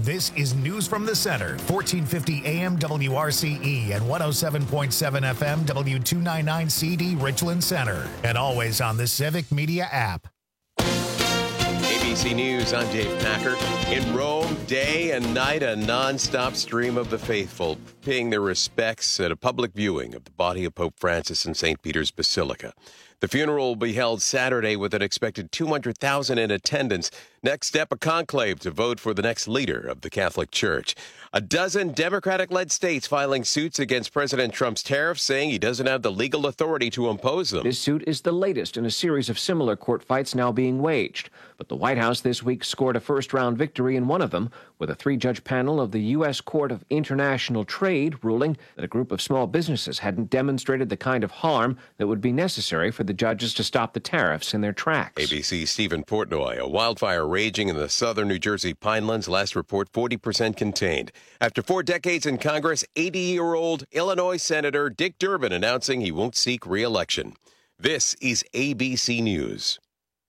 This is News from the Center, 1450 AM WRCE and 107.7 FM W299CD Richland Center, and always on the Civic Media app. ABC News, I'm Dave Packer. In Rome, day and night, a non-stop stream of the faithful paying their respects at a public viewing of the body of Pope Francis in St. Peter's Basilica. The funeral will be held Saturday with an expected 200,000 in attendance. Next step, a conclave to vote for the next leader of the Catholic Church. A dozen Democratic-led states filing suits against President Trump's tariffs, saying he doesn't have the legal authority to impose them. This suit is the latest in a series of similar court fights now being waged. But the White House this week scored a first-round victory in one of them, with a three-judge panel of the U.S. Court of International Trade ruling that a group of small businesses hadn't demonstrated the kind of harm that would be necessary for the judges to stop the tariffs in their tracks. ABC's Stephen Portnoy. A wildfire raging in the southern New Jersey Pinelands. Last report, 40% contained. After 4 decades in Congress, 80-year-old Illinois Senator Dick Durbin announcing he won't seek re-election. This is ABC News.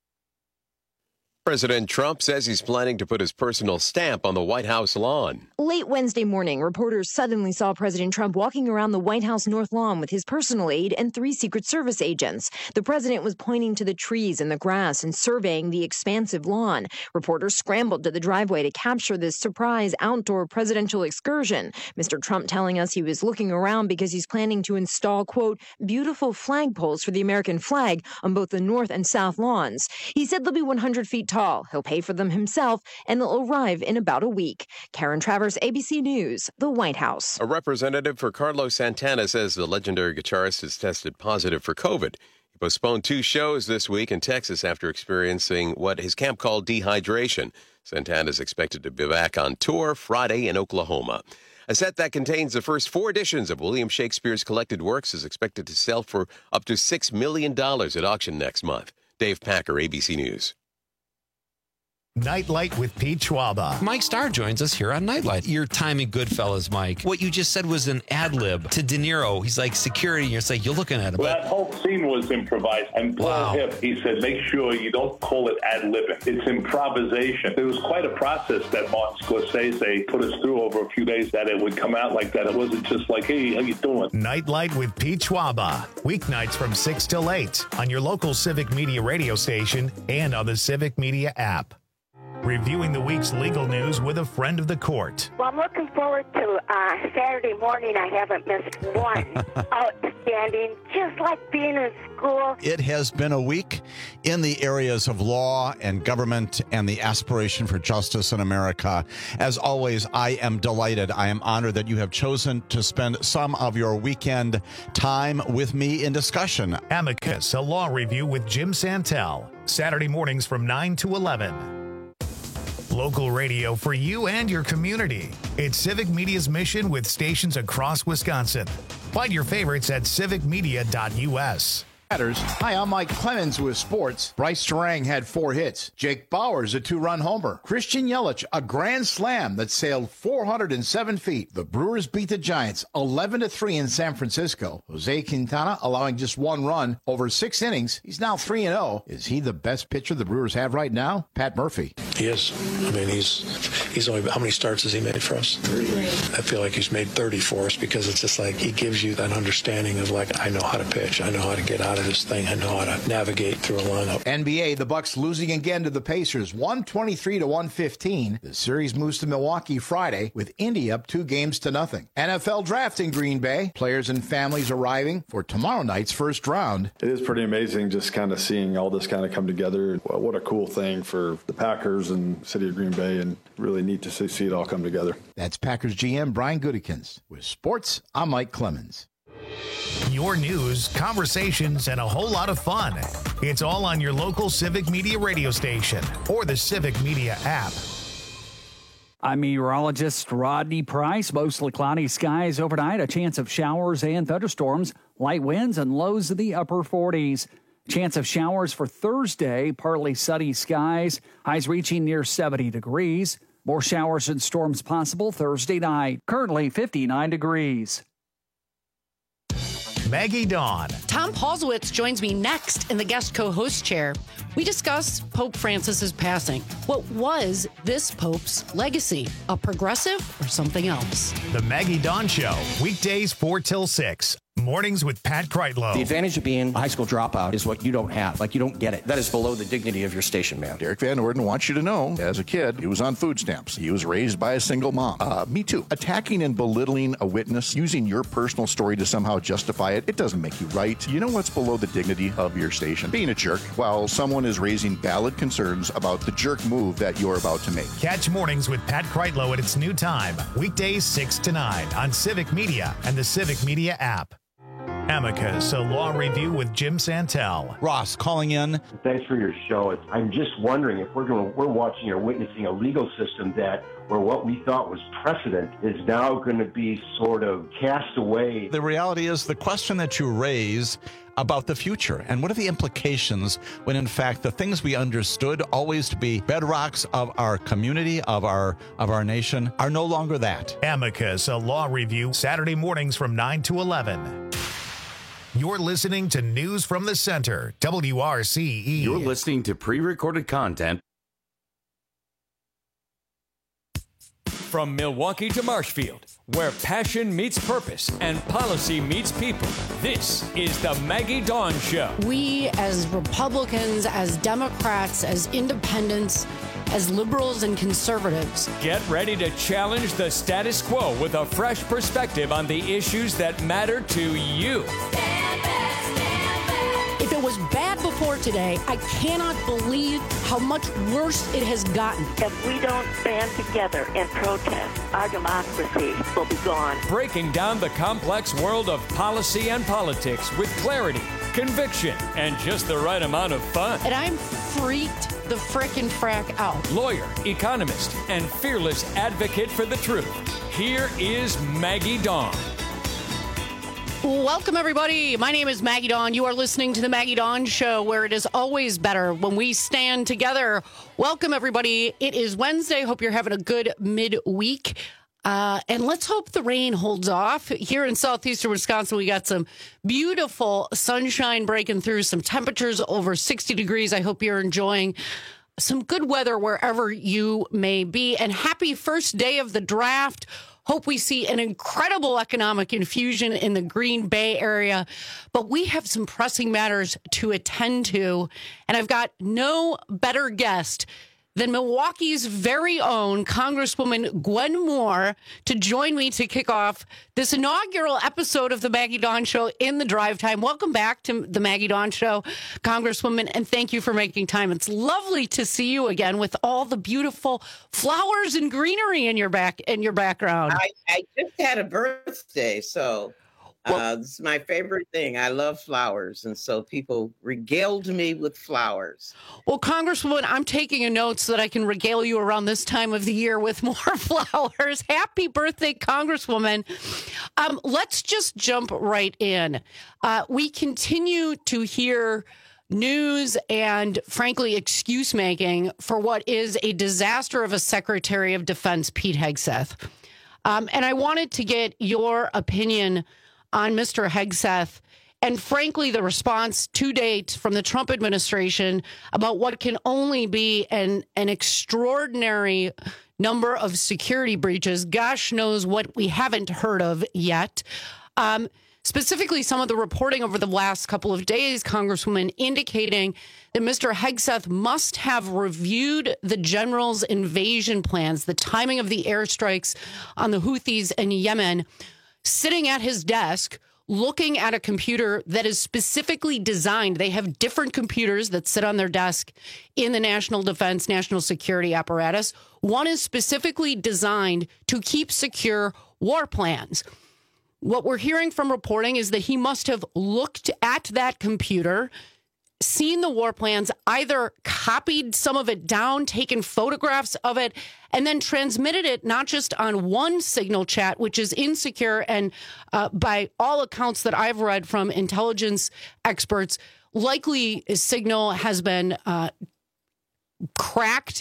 President Trump says he's planning to put his personal stamp on the White House lawn. Late Wednesday morning, reporters suddenly saw President Trump walking around the White House North Lawn with his personal aide and 3 Secret Service agents. The president was pointing to the trees and the grass and surveying the expansive lawn. Reporters scrambled to the driveway to capture this surprise outdoor presidential excursion. Mr. Trump telling us he was looking around because he's planning to install, quote, beautiful flagpoles for the American flag on both the north and south lawns. He said they'll be 100 feet tall. He'll pay for them himself, and they'll arrive in about a week. Karen Travers, ABC News, the White House. A representative for Carlos Santana says the legendary guitarist has tested positive for COVID. He postponed 2 shows this week in Texas after experiencing what his camp called dehydration. Santana is expected to be back on tour Friday in Oklahoma. A set that contains the first 4 editions of William Shakespeare's collected works is expected to sell for up to $6 million at auction next month. Dave Packer, ABC News. Nightlight with Pete Schwaba. Mike Starr joins us here on Nightlight. Your time in Goodfellas, Mike. What you just said was an ad lib to De Niro. He's like security, and you're like, you're looking at him. Well, that whole scene was improvised. And Paul Hip, he said, make sure you don't call it ad libbing. It's improvisation. It was quite a process that Martin Scorsese put us through over a few days that it would come out like that. It wasn't just like, hey, how you doing? Nightlight with Pete Schwaba. Weeknights from 6 till 8 on your local Civic Media radio station and on the Civic Media app. Reviewing the week's legal news with a friend of the court. Well, I'm looking forward to Saturday morning. I haven't missed one. Outstanding, just like being in school. It has been a week in the areas of law and government and the aspiration for justice in America. As always, I am delighted. I am honored that you have chosen to spend some of your weekend time with me in discussion. Amicus, a law review with Jim Santel. Saturday mornings from 9 to 11. Local radio for you and your community. It's Civic Media's mission with stations across Wisconsin. Find your favorites at civicmedia.us. Hi, I'm Mike Clemens with sports. Bryce Terang had 4 hits. Jake Bowers, a 2-run homer. Christian Yelich, a grand slam that sailed 407 feet. The Brewers beat the Giants 11-3 in San Francisco. Jose Quintana allowing just 1 run over 6 innings. He's now 3-0. Is he the best pitcher the Brewers have right now? Pat Murphy. He is. I mean, he's only, how many starts has he made for us? 30. I feel like he's made 30 for us because it's just like he gives you that understanding of like, I know how to pitch. I know how to get out of this thing. I know how to navigate through a lineup. NBA, the Bucks losing again to the Pacers, 123-115. The series moves to Milwaukee Friday with Indy up 2-0. NFL draft in Green Bay. Players and families arriving for tomorrow night's first round. It is pretty amazing just kind of seeing all this kind of come together. What a cool thing for the Packers and city of Green Bay, and really neat to see it all come together. That's Packers GM Brian Gutekunst. With sports, I'm Mike Clemens. Your news, conversations, and a whole lot of fun. It's all on your local Civic Media radio station or the Civic Media app. I'm meteorologist Rodney Price. Mostly cloudy skies overnight, a chance of showers and thunderstorms, light winds and lows in the upper 40s. Chance of showers for Thursday, partly sunny skies, highs reaching near 70 degrees. More showers and storms possible Thursday night, currently 59 degrees. Maggie Dawn. Tom Paulsowitz joins me next in the guest co-host chair. We discuss Pope Francis's passing. What was this Pope's legacy? A progressive or something else? The Maggie Dawn Show, weekdays 4 till 6. Mornings with Pat Kreitlow. The advantage of being a high school dropout is what you don't have. Like, you don't get it. That is below the dignity of your station, man. Derek Van Orden wants you to know, as a kid, he was on food stamps. He was raised by a single mom. Me too. Attacking and belittling a witness, using your personal story to somehow justify it, it doesn't make you right. You know what's below the dignity of your station? Being a jerk while someone is raising valid concerns about the jerk move that you're about to make. Catch Mornings with Pat Kreitlow at its new time, weekdays 6 to 9 on Civic Media and the Civic Media app. Amicus, a law review with Jim Santel. Ross calling in. Thanks for your show. I'm just wondering if we're watching or witnessing a legal system where what we thought was precedent is now going to be sort of cast away. The reality is the question that you raise about the future and what are the implications when in fact the things we understood always to be bedrocks of our community, of our nation, are no longer that. Amicus, a law review, Saturday mornings from 9 to 11. You're listening to News from the Center, WRCE. You're listening to pre-recorded content. From Milwaukee to Marshfield, where passion meets purpose and policy meets people, this is the Maggie Dawn Show. We, as Republicans, as Democrats, as independents, as liberals and conservatives, get ready to challenge the status quo with a fresh perspective on the issues that matter to you. If it was bad before today, I cannot believe how much worse it has gotten. If we don't band together and protest, our democracy will be gone. Breaking down the complex world of policy and politics with clarity, conviction, and just the right amount of fun. And I'm freaked the frickin' frack out. Lawyer, economist, and fearless advocate for the truth. Here is Maggie Dawn. Welcome, everybody. My name is Maggie Dawn. You are listening to the Maggie Dawn Show, where it is always better when we stand together. Welcome, everybody. It is Wednesday. Hope you're having a good midweek. And let's hope the rain holds off. Here in southeastern Wisconsin, we got some beautiful sunshine breaking through, some temperatures over 60 degrees. I hope you're enjoying some good weather wherever you may be. And happy first day of the draft. Hope we see an incredible economic infusion in the Green Bay area. But we have some pressing matters to attend to. And I've got no better guest than Milwaukee's very own Congresswoman Gwen Moore to join me to kick off this inaugural episode of the Maggie Dawn Show in the drive time. Welcome back to the Maggie Dawn Show, Congresswoman, and thank you for making time. It's lovely to see you again with all the beautiful flowers and greenery in your background. I just had a birthday, so this is my favorite thing. I love flowers, and so people regaled me with flowers. Well, Congresswoman, I'm taking a note so that I can regale you around this time of the year with more flowers. Happy birthday, Congresswoman. Let's just jump right in. We continue to hear news and, frankly, excuse making for what is a disaster of a Secretary of Defense, Pete Hegseth. And I wanted to get your opinion on Mr. Hegseth and, frankly, the response to date from the Trump administration about what can only be an extraordinary number of security breaches. Gosh knows what we haven't heard of yet. Specifically, some of the reporting over the last couple of days, Congresswoman, indicating that Mr. Hegseth must have reviewed the general's invasion plans, the timing of the airstrikes on the Houthis in Yemen, sitting at his desk, looking at a computer that is specifically designed. They have different computers that sit on their desk in the national defense, national security apparatus. One is specifically designed to keep secure war plans. What we're hearing from reporting is that he must have looked at that computer, seen the war plans, either copied some of it down, taken photographs of it, and then transmitted it not just on one signal chat, which is insecure, and by all accounts that I've read from intelligence experts, likely signal has been cracked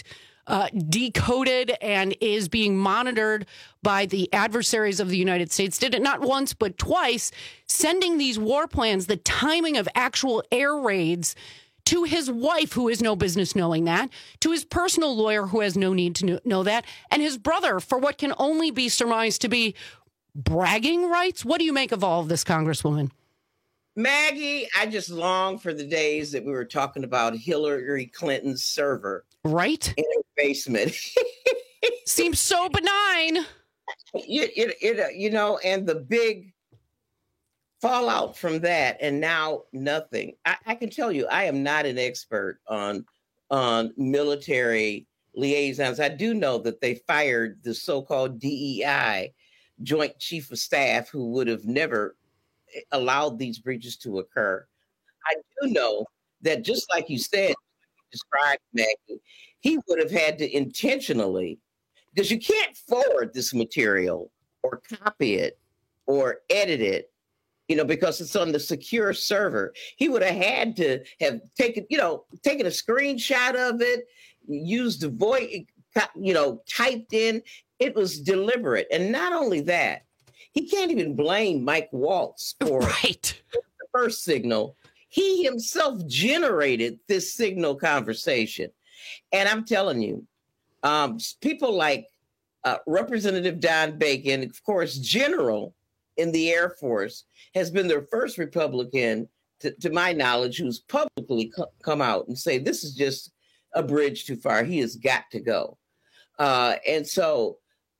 decoded and is being monitored by the adversaries of the United States. Did it not once, but twice, sending these war plans, the timing of actual air raids, to his wife, who has no business knowing that, to his personal lawyer, who has no need to know that, and his brother, for what can only be surmised to be bragging rights. What do you make of all of this, Congresswoman? Maggie, I just long for the days that we were talking about Hillary Clinton's server. Right? In her basement. Seems so benign. You know, and the big fallout from that, and now nothing. I can tell you, I am not an expert on military liaisons. I do know that they fired the so-called DEI, Joint Chief of Staff, who would have never allowed these breaches to occur. I do know that, just like you said, described, Maggie, he would have had to intentionally, because you can't forward this material or copy it or edit it, you know, because it's on the secure server. He would have had to have taken a screenshot of it, used the voice, typed in. It was deliberate. And not only that, he can't even blame Mike Waltz for the first signal. He himself generated this signal conversation. And I'm telling you, people like Representative Don Bacon, of course, general in the Air Force, has been the first Republican, to my knowledge, who's publicly come out and say, this is just a bridge too far. He has got to go. And so,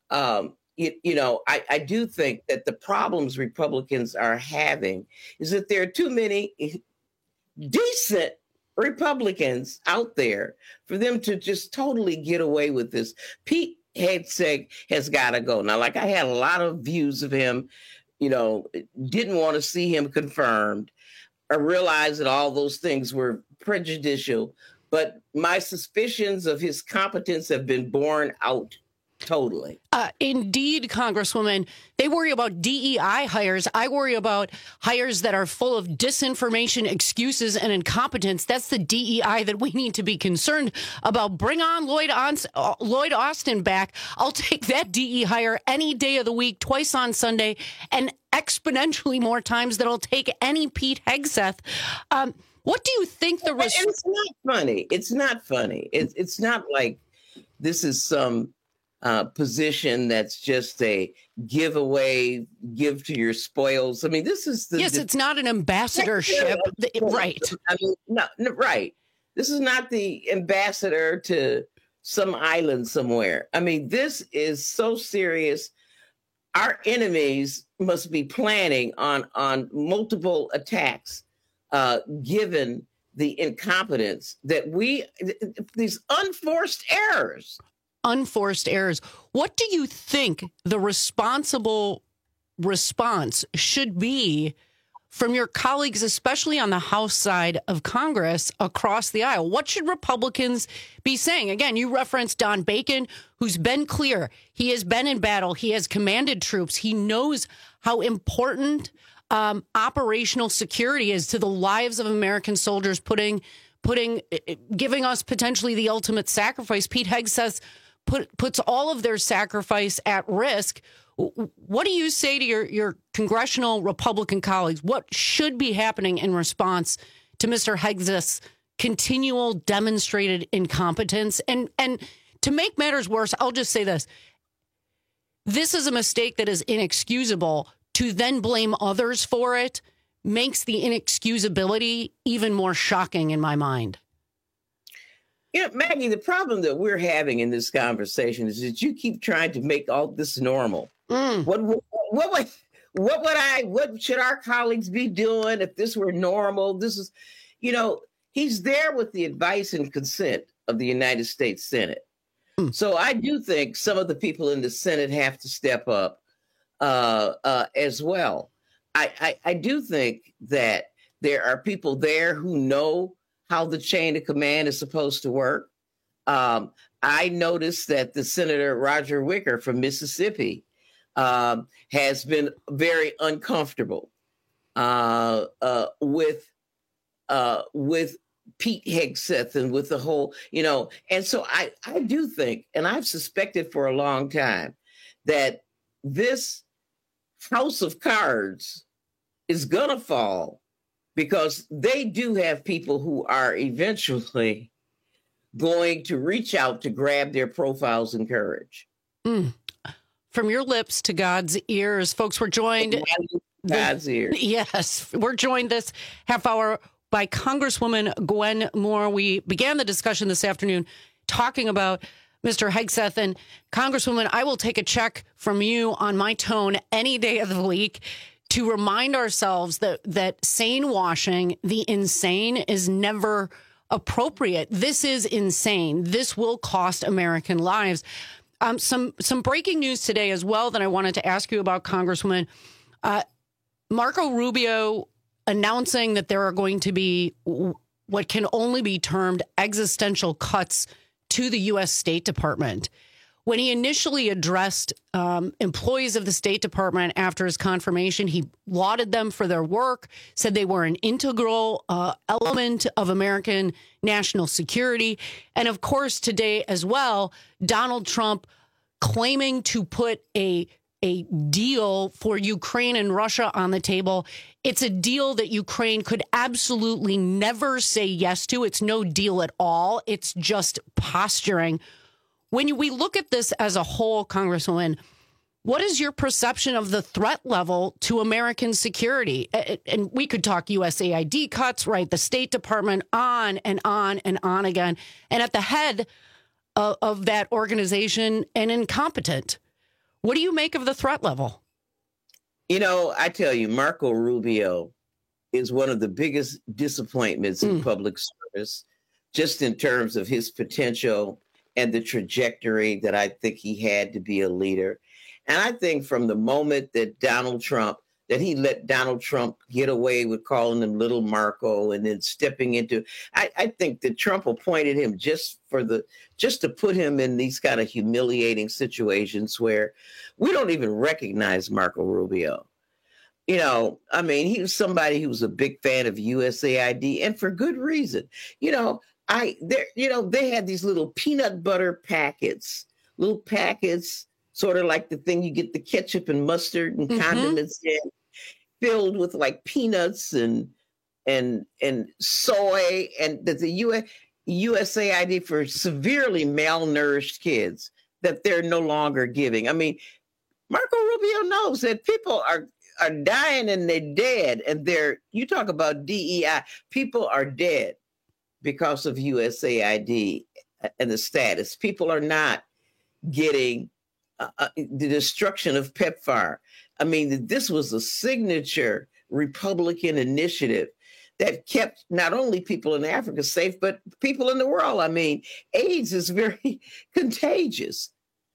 I do think that the problems Republicans are having is that there are too many decent Republicans out there for them to just totally get away with this. Pete Hegseth has got to go. Now, like, I had a lot of views of him, didn't want to see him confirmed. I realized that all those things were prejudicial, but my suspicions of his competence have been borne out totally. Indeed, Congresswoman. They worry about DEI hires. I worry about hires that are full of disinformation, excuses, and incompetence. That's the DEI that we need to be concerned about. Bring on Lloyd Austin back. I'll take that DE hire any day of the week, twice on Sunday, and exponentially more times than I'll take any Pete Hegseth. What do you think the It's not funny. It's not funny. It's not like this is some position that's just a giveaway, give to your spoils. I mean, this is it's not an ambassadorship, right? I mean, no, right. This is not the ambassador to some island somewhere. I mean, this is so serious. Our enemies must be planning on multiple attacks, given the incompetence that these unforced errors. What do you think the responsible response should be from your colleagues, especially on the House side of Congress across the aisle? What should Republicans be saying? Again, you referenced Don Bacon, who's been clear. He has been in battle. He has commanded troops. He knows how important operational security is to the lives of American soldiers, giving us potentially the ultimate sacrifice. Pete Hegseth puts all of their sacrifice at risk. What do you say to your congressional Republican colleagues? What should be happening in response to Mr. Hegseth's continual demonstrated incompetence? And to make matters worse, I'll just say this. This is a mistake that is inexcusable. To then blame others for it makes the inexcusability even more shocking in my mind. Maggie, the problem that we're having in this conversation is that you keep trying to make all this normal. What should our colleagues be doing if this were normal? This is, he's there with the advice and consent of the United States Senate. So I do think some of the people in the Senate have to step up as well. I do think that there are people there who know how the chain of command is supposed to work. I noticed that the Senator Roger Wicker from Mississippi has been very uncomfortable with Pete Hegseth and with the whole, and so I do think, and I've suspected for a long time, that this house of cards is going to fall because they do have people who are eventually going to reach out to grab their profiles and courage. From your lips to God's ears, folks, we're joined. God's ears. Yes, we're joined this half hour by Congresswoman Gwen Moore. We began the discussion this afternoon talking about Mr. Hegseth. And Congresswoman, I will take a check from you on my tone any day of the week to remind ourselves that sane washing the insane is never appropriate. This is insane. This will cost American lives. Some breaking news today as well that I wanted to ask you about, Congresswoman. Marco Rubio announcing that there are going to be what can only be termed existential cuts to the U.S. State Department. When he initially addressed employees of the State Department after his confirmation, he lauded them for their work, said they were an integral element of American national security. And of course, today as well, Donald Trump claiming to put a deal for Ukraine and Russia on the table. It's a deal that Ukraine could absolutely never say yes to. It's no deal at all. It's just posturing. When we look at this as a whole, Congresswoman, what is your perception of the threat level to American security? And we could talk USAID cuts, right? The State Department, on and on and on again. And at the head of that organization, an incompetent. What do you make of the threat level? I tell you, Marco Rubio is one of the biggest disappointments in public service, just in terms of his potential and the trajectory that I think he had to be a leader. And I think from the moment that he let Donald Trump get away with calling him Little Marco and then stepping into, I think that Trump appointed him just to put him in these kind of humiliating situations where we don't even recognize Marco Rubio. He was somebody who was a big fan of USAID, and for good reason. They had these little peanut butter packets, sort of like the thing you get the ketchup and mustard and condiments in, filled with like peanuts and soy, and that the USAID for severely malnourished kids that they're no longer giving. I mean, Marco Rubio knows that people are dying and they're dead, and you talk about DEI, people are dead because of USAID and the status. People are not getting the destruction of PEPFAR. I mean, this was a signature Republican initiative that kept not only people in Africa safe, but people in the world. I mean, AIDS is very contagious.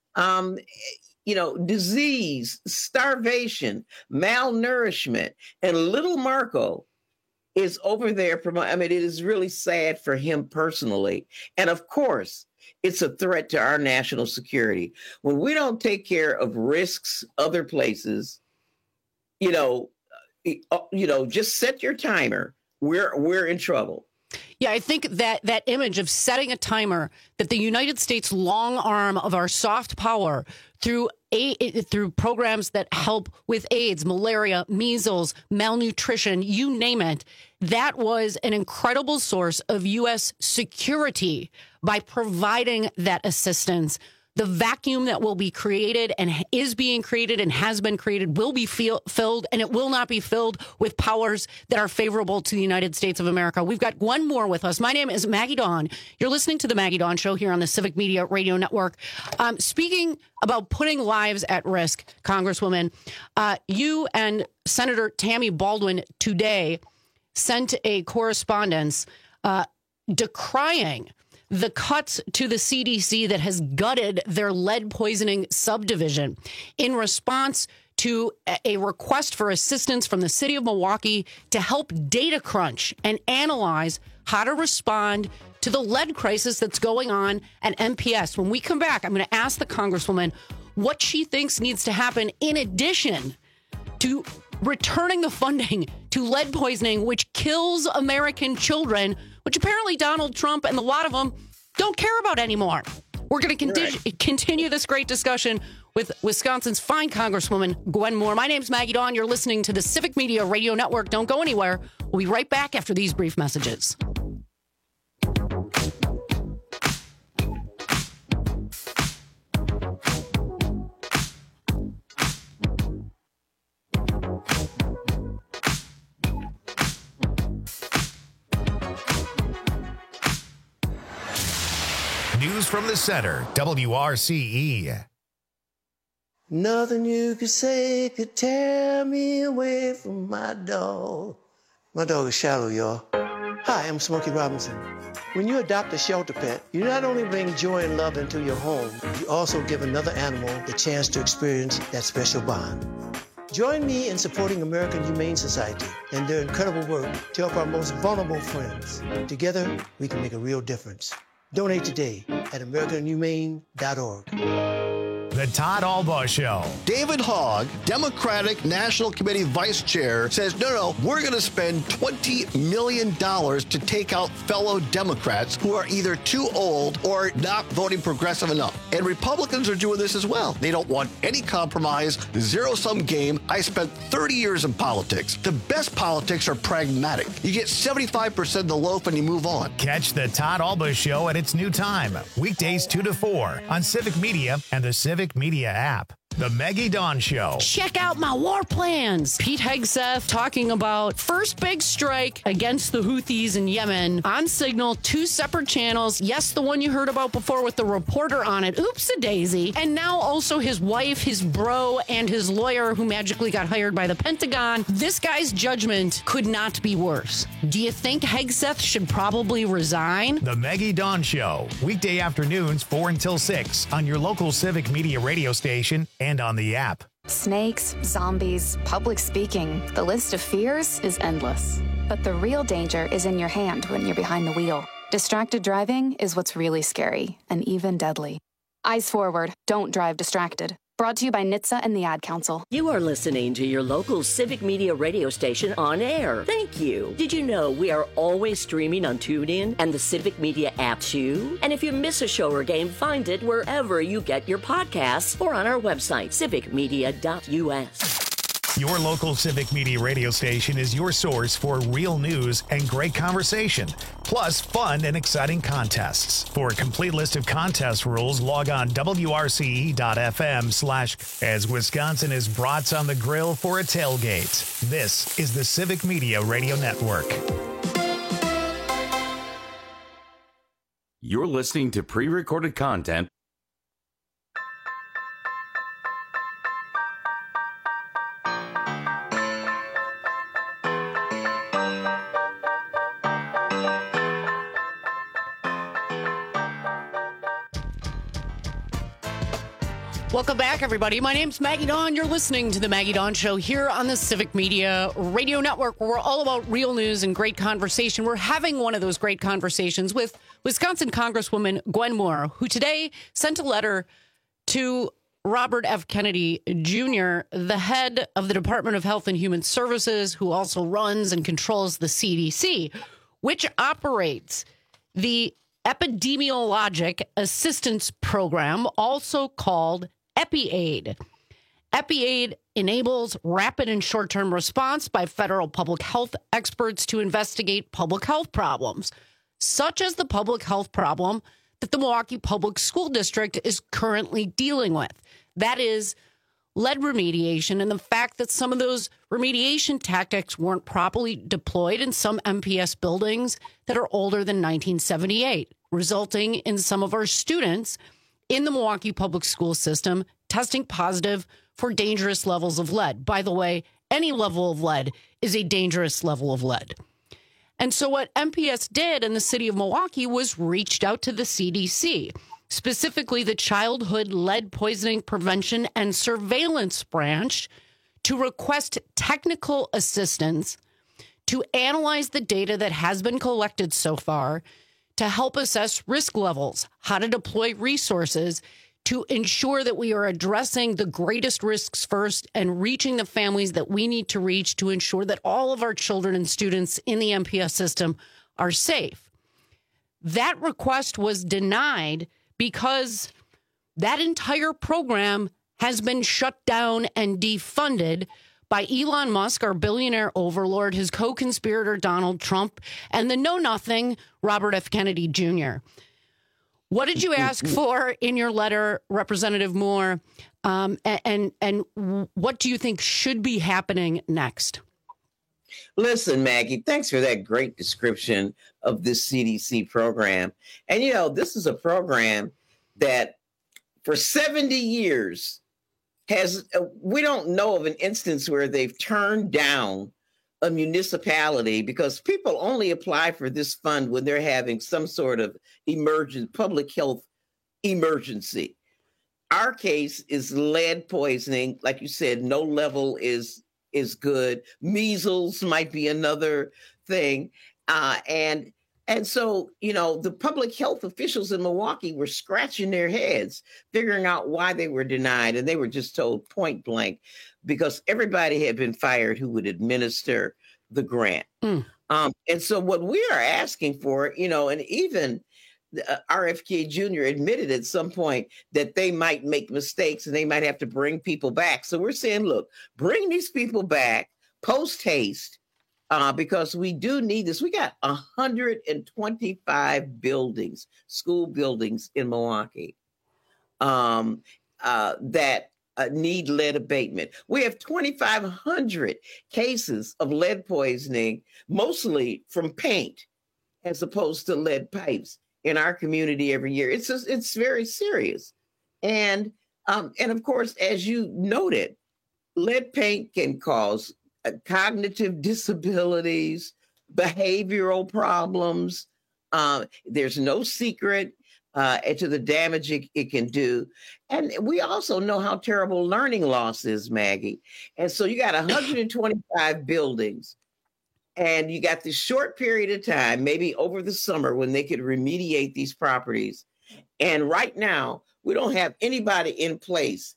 Disease, starvation, malnourishment, and little Marco is over there. It is really sad for him personally. And of course, it's a threat to our national security. When we don't take care of risks other places, just set your timer. We're in trouble. Yeah, I think that image of setting a timer, that the United States long arm of our soft power through programs that help with AIDS, malaria, measles, malnutrition, you name it, that was an incredible source of U.S. security by providing that assistance. The vacuum that will be created and is being created and has been created will be filled, and it will not be filled with powers that are favorable to the United States of America. We've got Gwen Moore with us. My name is Maggie Dawn. You're listening to the Maggie Dawn Show here on the Civic Media Radio Network. Speaking about putting lives at risk, Congresswoman, you and Senator Tammy Baldwin today sent a correspondence decrying the cuts to the CDC that has gutted their lead poisoning subdivision in response to a request for assistance from the city of Milwaukee to help data crunch and analyze how to respond to the lead crisis that's going on at MPS. When we come back, I'm going to ask the Congresswoman what she thinks needs to happen in addition to returning the funding to lead poisoning, which kills American children which apparently Donald Trump and a lot of them don't care about anymore. We're going to continue this great discussion with Wisconsin's fine Congresswoman Gwen Moore. My name's Maggie Dawn. You're listening to the Civic Media Radio Network. Don't go anywhere. We'll be right back after these brief messages. News from the center, WRCE. Nothing you could say could tear me away from my dog. My dog is Shallow, y'all. Hi, I'm Smokey Robinson. When you adopt a shelter pet, you not only bring joy and love into your home, you also give another animal the chance to experience that special bond. Join me in supporting American Humane Society and their incredible work to help our most vulnerable friends. Together, we can make a real difference. Donate today at AmericanHumane.org. The Todd Albaugh Show. David Hogg, Democratic National Committee Vice Chair, says, no, we're going to spend $20 million to take out fellow Democrats who are either too old or not voting progressive enough. And Republicans are doing this as well. They don't want any compromise, zero-sum game. I spent 30 years in politics. The best politics are pragmatic. You get 75% of the loaf and you move on. Catch the Todd Albaugh Show at its new time, weekdays 2 to 4 on Civic Media and the Civic Media app. The Maggie Dawn Show. Check out my war plans. Pete Hegseth talking about first big strike against the Houthis in Yemen on Signal, 2 separate channels. Yes, the one you heard about before with the reporter on it. Oops-a-daisy. And now also his wife, his bro, and his lawyer who magically got hired by the Pentagon. This guy's judgment could not be worse. Do you think Hegseth should probably resign? The Maggie Dawn Show. Weekday afternoons 4 until 6 on your local Civic Media radio station and on the app. Snakes, zombies, public speaking. The list of fears is endless. But the real danger is in your hand when you're behind the wheel. Distracted driving is what's really scary and even deadly. Eyes forward. Don't drive distracted. Brought to you by NHTSA and the Ad Council. You are listening to your local Civic Media radio station on air. Thank you. Did you know we are always streaming on TuneIn and the Civic Media app too? And if you miss a show or game, find it wherever you get your podcasts or on our website, civicmedia.us. Your local Civic Media radio station is your source for real news and great conversation, plus fun and exciting contests. For a complete list of contest rules, log on WRCE.FM/ as Wisconsin is brats on the grill for a tailgate. This is the Civic Media Radio Network. You're listening to pre-recorded content. Welcome back, everybody. My name's Maggie Dawn. You're listening to the Maggie Dawn Show here on the Civic Media Radio Network, where we're all about real news and great conversation. We're having one of those great conversations with Wisconsin Congresswoman Gwen Moore, who today sent a letter to Robert F. Kennedy Jr., the head of the Department of Health and Human Services, who also runs and controls the CDC, which operates the Epidemiologic Assistance Program, also called EpiAid. EpiAid enables rapid and short-term response by federal public health experts to investigate public health problems, such as the public health problem that the Milwaukee Public School District is currently dealing with. That is lead remediation and the fact that some of those remediation tactics weren't properly deployed in some MPS buildings that are older than 1978, resulting in some of our students in the Milwaukee public school system testing positive for dangerous levels of lead. By the way, any level of lead is a dangerous level of lead. And so what MPS did in the city of Milwaukee was reached out to the CDC, specifically the Childhood Lead Poisoning Prevention and Surveillance Branch, to request technical assistance to analyze the data that has been collected so far, to help assess risk levels, how to deploy resources to ensure that we are addressing the greatest risks first and reaching the families that we need to reach to ensure that all of our children and students in the MPS system are safe. that request was denied because that entire program has been shut down and defunded by Elon Musk, our billionaire overlord, his co-conspirator Donald Trump, and the know-nothing Robert F. Kennedy Jr. What did you ask for in your letter, Representative Moore? And what do you think should be happening next? Listen, Maggie, thanks for that great description of this CDC program. And, you know, this is a program that for 70 years we don't know of an instance where they've turned down a municipality because people only apply for this fund when they're having some sort of public health emergency. Our case is lead poisoning. Like you said, no level is good. Measles might be another thing. And so, you know, the public health officials in Milwaukee were scratching their heads, figuring out why they were denied. And they were just told point blank because everybody had been fired who would administer the grant. And so what we are asking for, you know, and even RFK Jr. admitted at some point that they might make mistakes and they might have to bring people back. So we're saying, look, bring these people back post haste. Because we do need this. We got 125 buildings, school buildings in Milwaukee that need lead abatement. We have 2,500 cases of lead poisoning, mostly from paint, as opposed to lead pipes in our community every year. It's very serious. And of course, as you noted, lead paint can cause cognitive disabilities, behavioral problems. There's no secret to the damage it can do. And we also know how terrible learning loss is, Maggie. And so you got 125 buildings, and you got this short period of time, maybe over the summer, when they could remediate these properties. And right now, we don't have anybody in place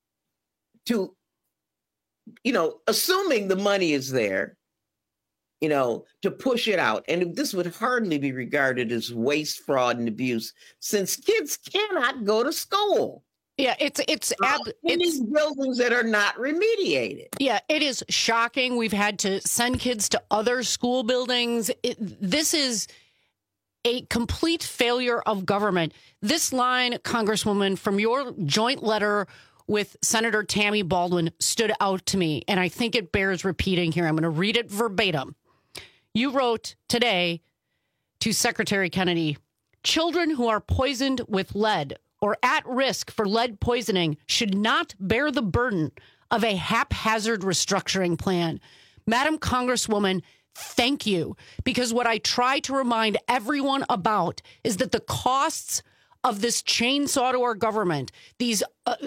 to, you know, assuming the money is there, you know, to push it out. And this would hardly be regarded as waste, fraud, and abuse since kids cannot go to school. Yeah, it's these buildings that are not remediated. Yeah, it is shocking. We've had to send kids to other school buildings. This is a complete failure of government. This line, Congresswoman, from your joint letter with Senator Tammy Baldwin stood out to me, and I think it bears repeating here. I'm going to read it verbatim. You wrote today to Secretary Kennedy, children who are poisoned with lead or at risk for lead poisoning should not bear the burden of a haphazard restructuring plan. Madam Congresswoman, thank you, because what I try to remind everyone about is that the costs of this chainsaw to our government, these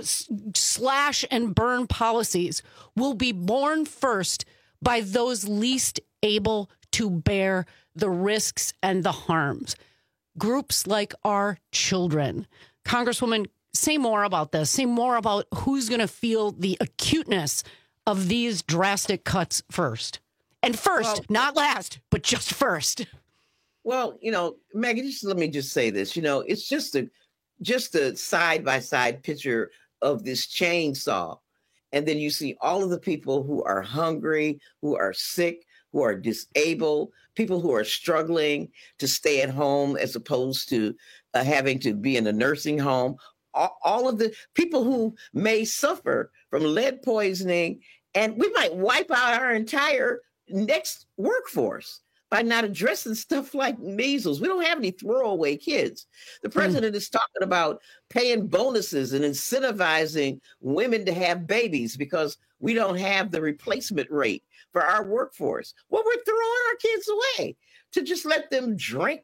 slash and burn policies, will be borne first by those least able to bear the risks and the harms. Groups like our children. Congresswoman, say more about this. Say more about who's going to feel the acuteness of these drastic cuts first. And first, not last, but just first. Well, you know, Maggie, let me just say this. You know, it's just a side-by-side picture of this chainsaw. And then you see all of the people who are hungry, who are sick, who are disabled, people who are struggling to stay at home as opposed to having to be in a nursing home. All of the people who may suffer from lead poisoning, and we might wipe out our entire next workforce by not addressing stuff like measles. We don't have any throwaway kids. The president is talking about paying bonuses and incentivizing women to have babies because we don't have the replacement rate for our workforce. Well, we're throwing our kids away to just let them drink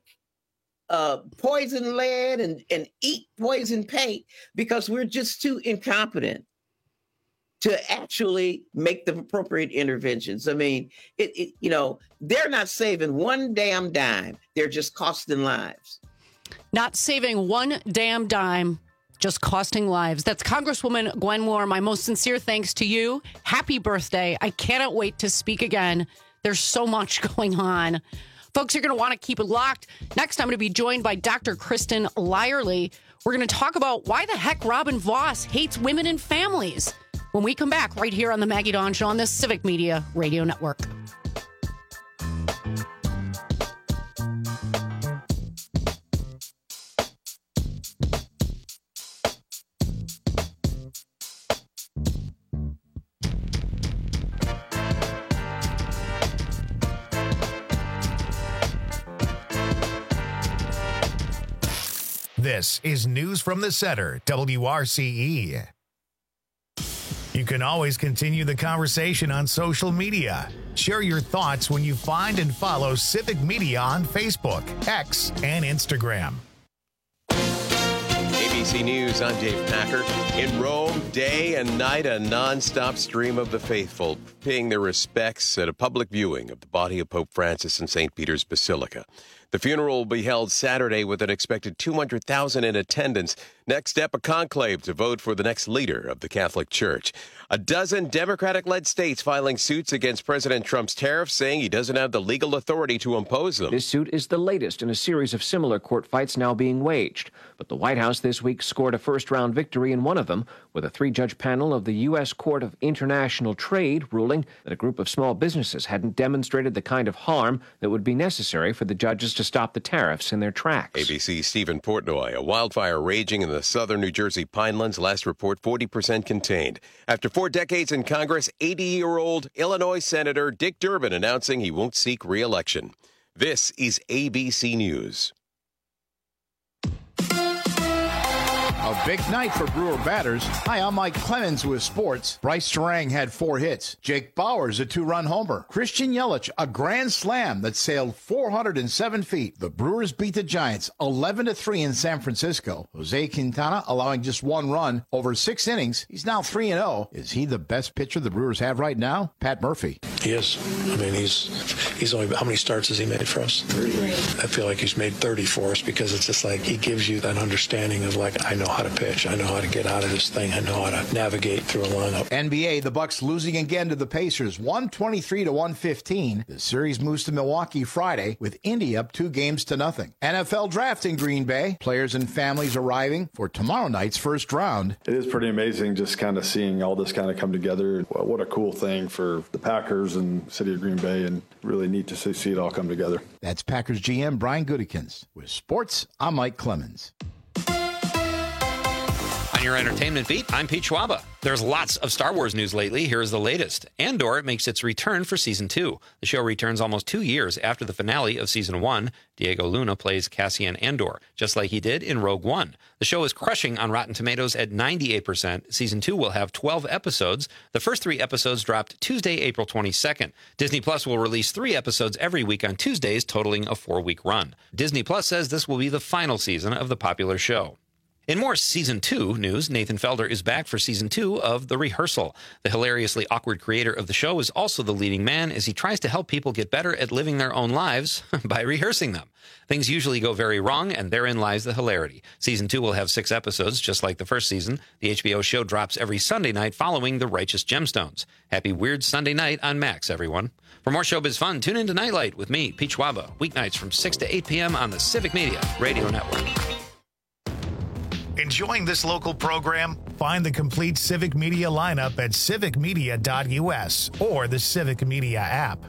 poison lead and eat poison paint because we're just too incompetent to actually make the appropriate interventions. I mean, you know, they're not saving one damn dime. They're just costing lives. Not saving one damn dime, just costing lives. That's Congresswoman Gwen Moore. My most sincere thanks to you. Happy birthday. I cannot wait to speak again. There's so much going on. Folks, you're going to want to keep it locked. Next, I'm going to be joined by Dr. Kristen Lyerly. We're going to talk about why the heck Robin Voss hates women and families when we come back right here on the Maggie Dawn Show on the Civic Media Radio Network. This is News from the Center, WRCE. You can always continue the conversation on social media. Share your thoughts when you find and follow Civic Media on Facebook, X, and Instagram. ABC News, I'm Dave Packer. In Rome, day and night, a nonstop stream of the faithful paying their respects at a public viewing of the body of Pope Francis in St. Peter's Basilica. The funeral will be held Saturday with an expected 200,000 in attendance. Next step, a conclave to vote for the next leader of the Catholic Church. A dozen Democratic-led states filing suits against President Trump's tariffs, saying he doesn't have the legal authority to impose them. This suit is the latest in a series of similar court fights now being waged. But the White House this week scored a first-round victory in one of them, with a three-judge panel of the U.S. Court of International Trade ruling that a group of small businesses hadn't demonstrated the kind of harm that would be necessary for the judges to stop the tariffs in their tracks. ABC's Stephen Portnoy. A wildfire raging in the southern New Jersey Pinelands. Last report, 40% contained. After 4 decades in Congress, 80-year-old Illinois Senator Dick Durbin announcing he won't seek re-election. This is ABC News. A big night for Brewer batters. Hi, I'm Mike Clemens with sports. Bryce Terang had 4 hits. Jake Bauers, a 2-run homer. Christian Yelich, a grand slam that sailed 407 feet. The Brewers beat the Giants 11-3 in San Francisco. Jose Quintana allowing just 1 run over 6 innings. He's now 3-0. Is he the best pitcher the Brewers have right now? Pat Murphy. He is. I mean, he's only, how many starts has he made for us? 33. I feel like he's made 30 for us because it's just like he gives you that understanding of like, I know how to pitch. I know how to get out of this thing. I know how to navigate through a lineup. NBA, the Bucks losing again to the Pacers, 123-115. The series moves to Milwaukee Friday with Indy up 2-0. NFL draft in Green Bay. Players and families arriving for tomorrow night's first round. It is pretty amazing just kind of seeing all this kind of come together. What a cool thing for the Packers and the city of Green Bay, and really neat to see it all come together. That's Packers GM Brian Gutekunst. With sports, I'm Mike Clemens. On your entertainment beat, I'm Pete Schwaba. There's lots of Star Wars news lately. Here's the latest. Andor makes its return for Season 2. The show returns almost 2 years after the finale of Season 1. Diego Luna plays Cassian Andor, just like he did in Rogue One. The show is crushing on Rotten Tomatoes at 98%. Season 2 will have 12 episodes. The first 3 episodes dropped Tuesday, April 22nd. Disney Plus will release 3 episodes every week on Tuesdays, totaling a 4-week run. Disney Plus says this will be the final season of the popular show. In more Season 2 news, Nathan Felder is back for Season 2 of The Rehearsal. The hilariously awkward creator of the show is also the leading man as he tries to help people get better at living their own lives by rehearsing them. Things usually go very wrong, and therein lies the hilarity. Season 2 will have 6 episodes, just like the first season. The HBO show drops every Sunday night following The Righteous Gemstones. Happy Weird Sunday night on Max, everyone. For more showbiz fun, tune into Nightlight with me, Pete Schwaba, weeknights from 6 to 8 p.m. on the Civic Media Radio Network. Enjoying this local program? Find the complete Civic Media lineup at civicmedia.us or the Civic Media app.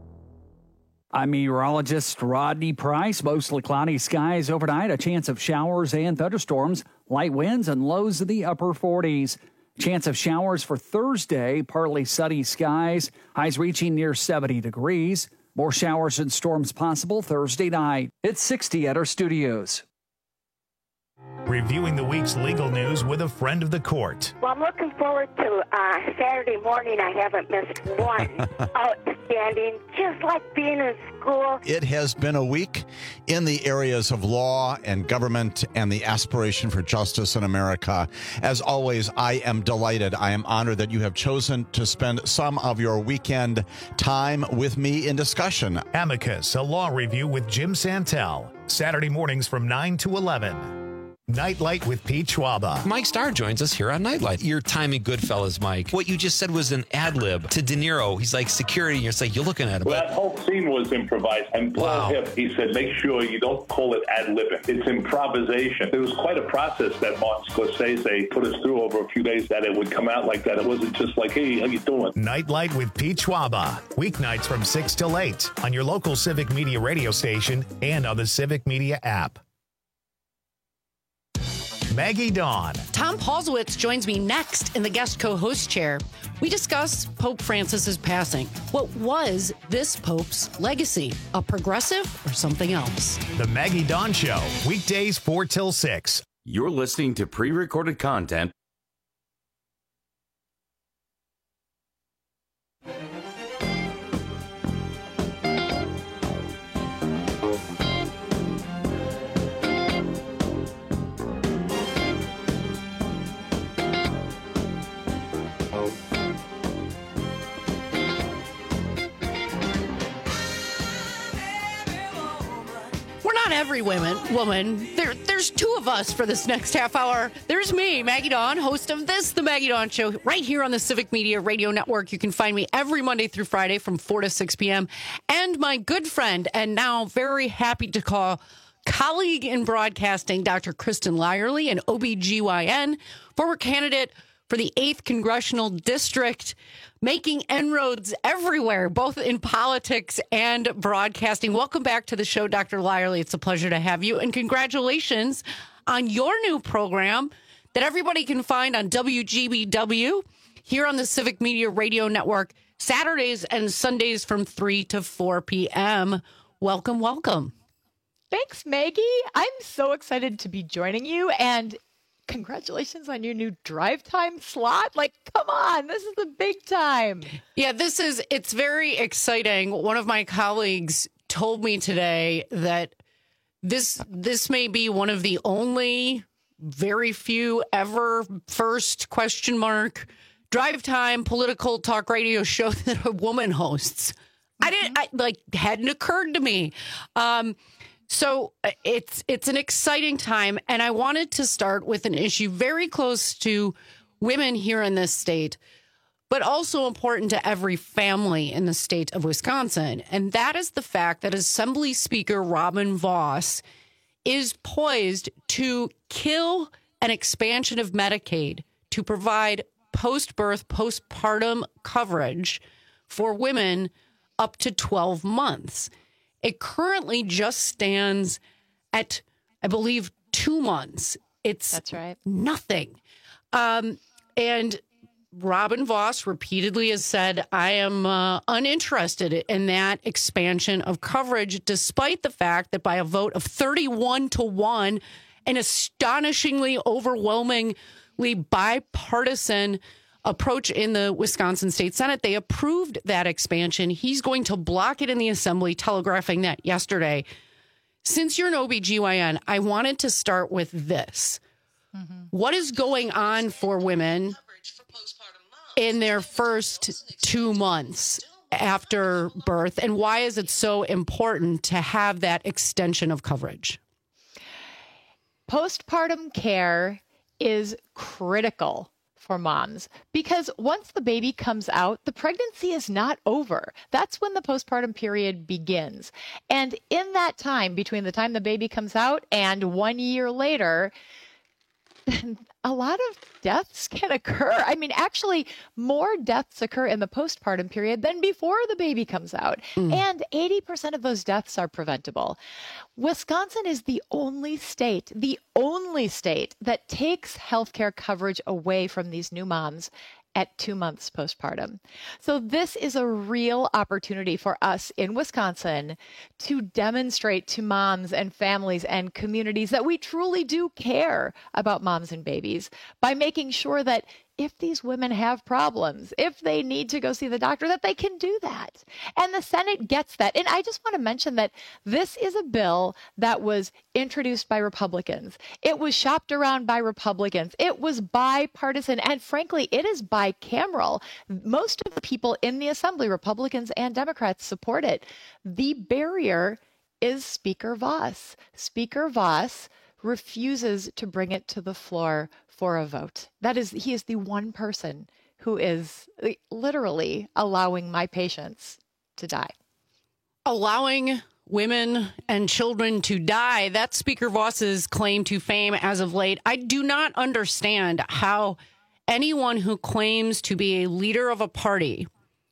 I'm meteorologist Rodney Price. Mostly cloudy skies overnight, a chance of showers and thunderstorms, light winds and lows in the upper 40s. Chance of showers for Thursday, partly sunny skies, highs reaching near 70 degrees. More showers and storms possible Thursday night. It's 60 at our studios. Reviewing the week's legal news with a friend of the court. Well, I'm looking forward to Saturday morning. I haven't missed one. Outstanding, just like being in school. It has been a week in the areas of law and government and the aspiration for justice in America. As always, I am delighted. I am honored that you have chosen to spend some of your weekend time with me in discussion. Amicus, a law review with Jim Santel. Saturday mornings from 9 to 11. Nightlight with Pete Schwaba. Mike Starr joins us here on Nightlight. Your time in Goodfellas, Mike. What you just said was an ad lib to De Niro. He's like security, and you're like, you're looking at him. Well, that whole scene was improvised. And Paul Hipp, he said, make sure you don't call it ad libbing. It's improvisation. It was quite a process that Martin Scorsese put us through over a few days that it would come out like that. It wasn't just like, hey, how you doing? Nightlight with Pete Schwaba. Weeknights from 6 till 8 on your local Civic Media radio station and on the Civic Media app. Maggie Dawn. Tom Paulsowitz joins me next in the guest co-host chair. We discuss Pope Francis's passing. What was this Pope's legacy? A progressive or something else? The Maggie Dawn Show. Weekdays 4 till 6. You're listening to pre-recorded content. Every woman. There's two of us for this next half hour. There's me, Maggie Dawn, host of this, The Maggie Dawn Show, right here on the Civic Media Radio Network. You can find me every Monday through Friday from 4 to 6 p.m. And my good friend, and now very happy to call colleague in broadcasting, Dr. Kristen Lyerly, an OBGYN, former candidate for the 8th Congressional District, making inroads everywhere, both in politics and broadcasting. Welcome back to the show, Dr. Lyerly. It's a pleasure to have you. And congratulations on your new program that everybody can find on WGBW here on the Civic Media Radio Network, Saturdays and Sundays from 3 to 4 p.m. Welcome, welcome. Thanks, Maggie. I'm so excited to be joining you, and congratulations on your new drive time slot. Like, come on, this is the big time. Yeah, it's very exciting. One of my colleagues told me today that this may be one of the only very few ever first ? Drive time political talk radio show that a woman hosts. Hadn't occurred to me. So it's an exciting time, and I wanted to start with an issue very close to women here in this state, but also important to every family in the state of Wisconsin, and that is the fact that Assembly Speaker Robin Vos is poised to kill an expansion of Medicaid to provide post-birth, postpartum coverage for women up to 12 months. It currently just stands at, I believe, 2 months. That's right. Nothing. And Robin Vos repeatedly has said, I am uninterested in that expansion of coverage, despite the fact that by a vote of 31-1, an astonishingly overwhelmingly bipartisan approach in the Wisconsin State Senate, they approved that expansion. He's going to block it in the Assembly, telegraphing that yesterday. Since you're an OBGYN, I wanted to start with this. Mm-hmm. What is going on for women in their first 2 months after birth, and why is it so important to have that extension of coverage? Postpartum care is critical for moms, because once the baby comes out, the pregnancy is not over. That's when the postpartum period begins. And in that time, between the time the baby comes out and 1 year later, a lot of deaths can occur. I mean, actually, more deaths occur in the postpartum period than before the baby comes out. And 80% of those deaths are preventable. Wisconsin is the only state that takes healthcare coverage away from these new moms at 2 months postpartum. So this is a real opportunity for us in Wisconsin to demonstrate to moms and families and communities that we truly do care about moms and babies by making sure that if these women have problems, if they need to go see the doctor, that they can do that. And the Senate gets that. And I just want to mention that this is a bill that was introduced by Republicans. It was shopped around by Republicans. It was bipartisan. And frankly, it is bicameral. Most of the people in the Assembly, Republicans and Democrats, support it. The barrier is Speaker Vos. Speaker Vos refuses to bring it to the floor for a vote. He is the one person who is literally allowing my patients to die. Allowing women and children to die. That's Speaker Voss's claim to fame as of late. I do not understand how anyone who claims to be a leader of a party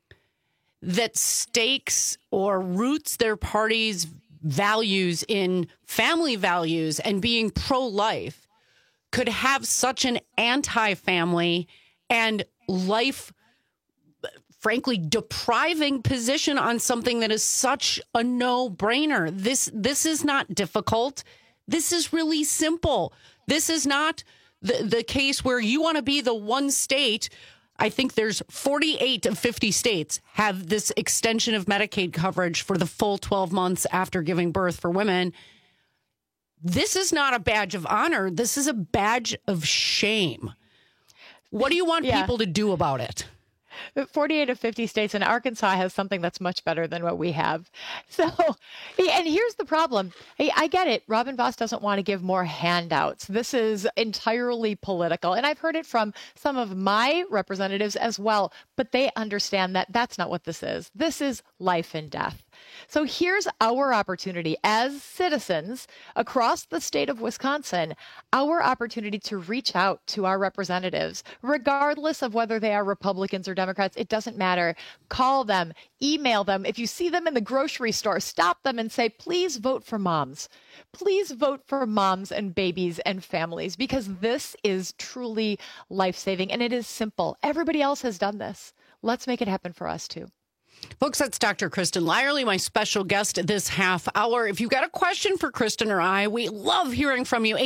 that stakes or roots their party's values in family values and being pro-life could have such an anti-family and life, frankly, depriving position on something that is such a no-brainer. This is not difficult. This is really simple. This is not the case where you want to be the one state. I think there's 48 of 50 states have this extension of Medicaid coverage for the full 12 months after giving birth for women. This is not a badge of honor. This is a badge of shame. What do you want people to do about it? 48 of 50 states, and Arkansas has something that's much better than what we have. So, and here's the problem. I get it. Robin Voss doesn't want to give more handouts. This is entirely political. And I've heard it from some of my representatives as well, but they understand that that's not what this is. This is life and death. So here's our opportunity as citizens across the state of Wisconsin, our opportunity to reach out to our representatives, regardless of whether they are Republicans or Democrats. It doesn't matter. Call them, email them. If you see them in the grocery store, stop them and say, please vote for moms. Please vote for moms and babies and families, because this is truly life-saving and it is simple. Everybody else has done this. Let's make it happen for us too. Folks, that's Dr. Kristen Lyerly, my special guest this half hour. If you've got a question for Kristen or I, we love hearing from you.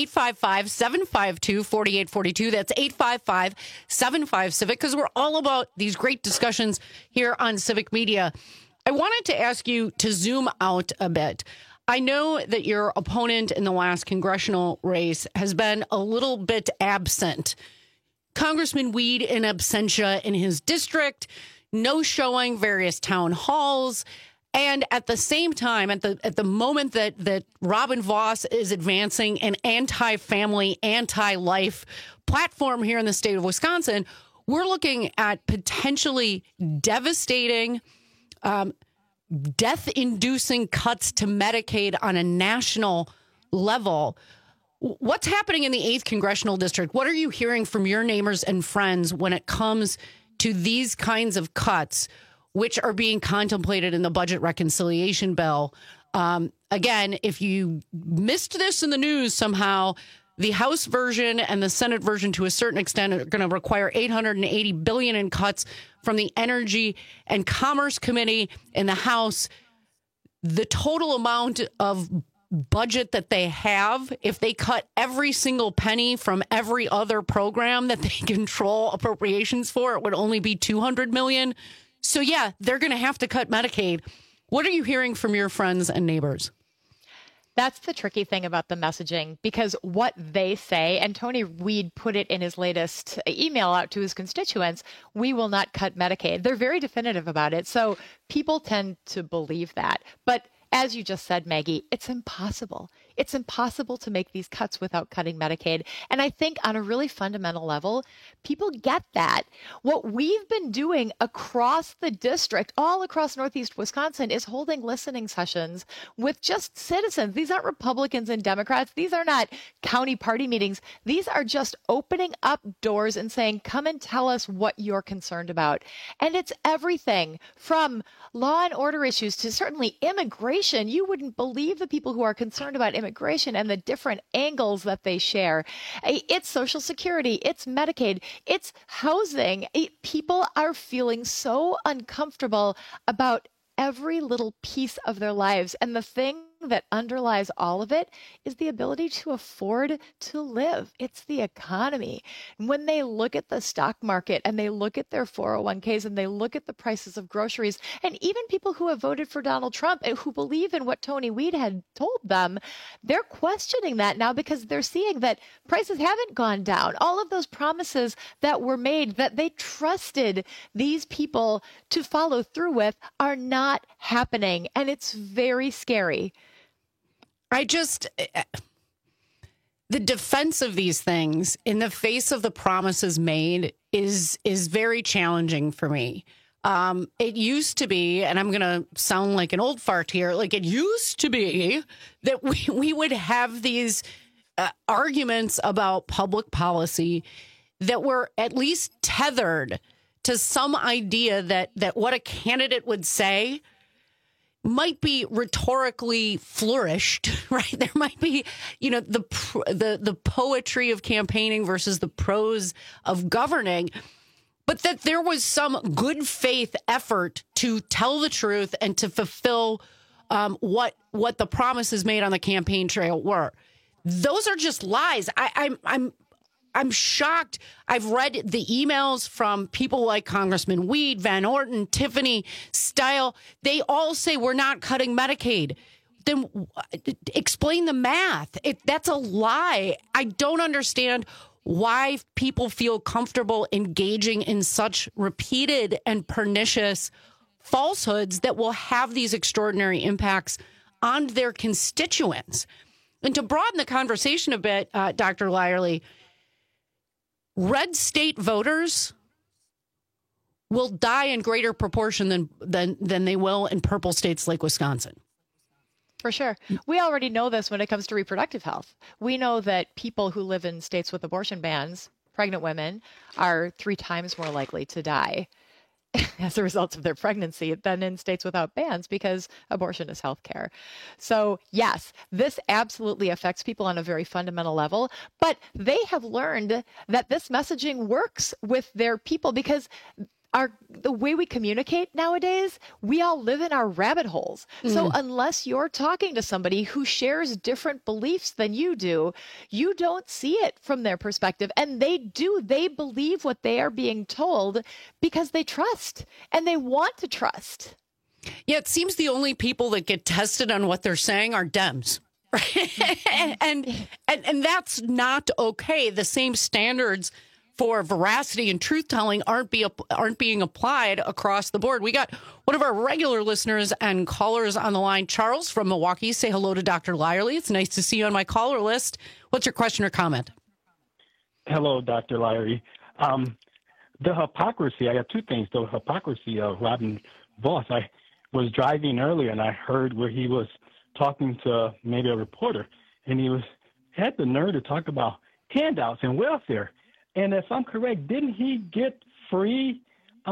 855-752-4842. That's 855-75-CIVIC, because we're all about these great discussions here on Civic Media. I wanted to ask you to zoom out a bit. I know that your opponent in the last congressional race has been a little bit absent. Congressman Weed in absentia in his district, no showing various town halls. And at the same time, at the moment that Robin Voss is advancing an anti-family, anti-life platform here in the state of Wisconsin, we're looking at potentially devastating, death-inducing cuts to Medicaid on a national level. What's happening in the 8th Congressional District? What are you hearing from your neighbors and friends when it comes to these kinds of cuts, which are being contemplated in the budget reconciliation bill? Again, if you missed this in the news somehow, the House version and the Senate version, to a certain extent, are going to require $880 billion in cuts from the Energy and Commerce Committee in the House. The total amount of budget that they have, if they cut every single penny from every other program that they control appropriations for, it would only be $200 million. So yeah, they're going to have to cut Medicaid. What are you hearing from your friends and neighbors? That's the tricky thing about the messaging, because what they say, and Tony Weed put it in his latest email out to his constituents, we will not cut Medicaid. They're very definitive about it. So people tend to believe that. But as you just said, Maggie, it's impossible. It's impossible to make these cuts without cutting Medicaid. And I think on a really fundamental level, people get that. What we've been doing across the district, all across Northeast Wisconsin, is holding listening sessions with just citizens. These aren't Republicans and Democrats. These are not county party meetings. These are just opening up doors and saying, come and tell us what you're concerned about. And it's everything from law and order issues to certainly immigration. You wouldn't believe the people who are concerned about immigration and the different angles that they share. It's Social Security, it's Medicaid, it's housing. People are feeling so uncomfortable about every little piece of their lives. And the thing that underlies all of it is the ability to afford to live. It's the economy. And when they look at the stock market and they look at their 401ks and they look at the prices of groceries, and even people who have voted for Donald Trump and who believe in what Tony Weed had told them, they're questioning that now because they're seeing that prices haven't gone down. All of those promises that were made that they trusted these people to follow through with are not happening. And it's very scary. the defense of these things in the face of the promises made is very challenging for me. It used to be, and I'm going to sound like an old fart here, like it used to be that we would have these arguments about public policy that were at least tethered to some idea that what a candidate would say might be rhetorically flourished, right? There might be, the poetry of campaigning versus the prose of governing, but that there was some good faith effort to tell the truth and to fulfill what the promises made on the campaign trail were. Those are just lies. I'm shocked. I've read the emails from people like Congressman Weed, Van Orton, Tiffany Style. They all say we're not cutting Medicaid. Then explain the math. That's a lie. I don't understand why people feel comfortable engaging in such repeated and pernicious falsehoods that will have these extraordinary impacts on their constituents. And to broaden the conversation a bit, Dr. Lyerly, red state voters will die in greater proportion than they will in purple states like Wisconsin. For sure. We already know this when it comes to reproductive health. We know that people who live in states with abortion bans, pregnant women, are 3 times more likely to die as a result of their pregnancy than in states without bans, because abortion is health care. So yes, this absolutely affects people on a very fundamental level, but they have learned that this messaging works with their people because the way we communicate nowadays, we all live in our rabbit holes. So unless you're talking to somebody who shares different beliefs than you do, you don't see it from their perspective. And they believe what they are being told because they trust and they want to trust. Yeah, it seems the only people that get tested on what they're saying are Dems. Right? and that's not okay. The same standards for veracity and truth-telling aren't being applied across the board. We got one of our regular listeners and callers on the line, Charles from Milwaukee. Say hello to Dr. Lyerly. It's nice to see you on my caller list. What's your question or comment? Hello, Dr. Lyerly. The hypocrisy, I got 2 things. The hypocrisy of Robin Vos. I was driving earlier and I heard where he was talking to maybe a reporter, and he had the nerve to talk about handouts and welfare. And if I'm correct, didn't he get free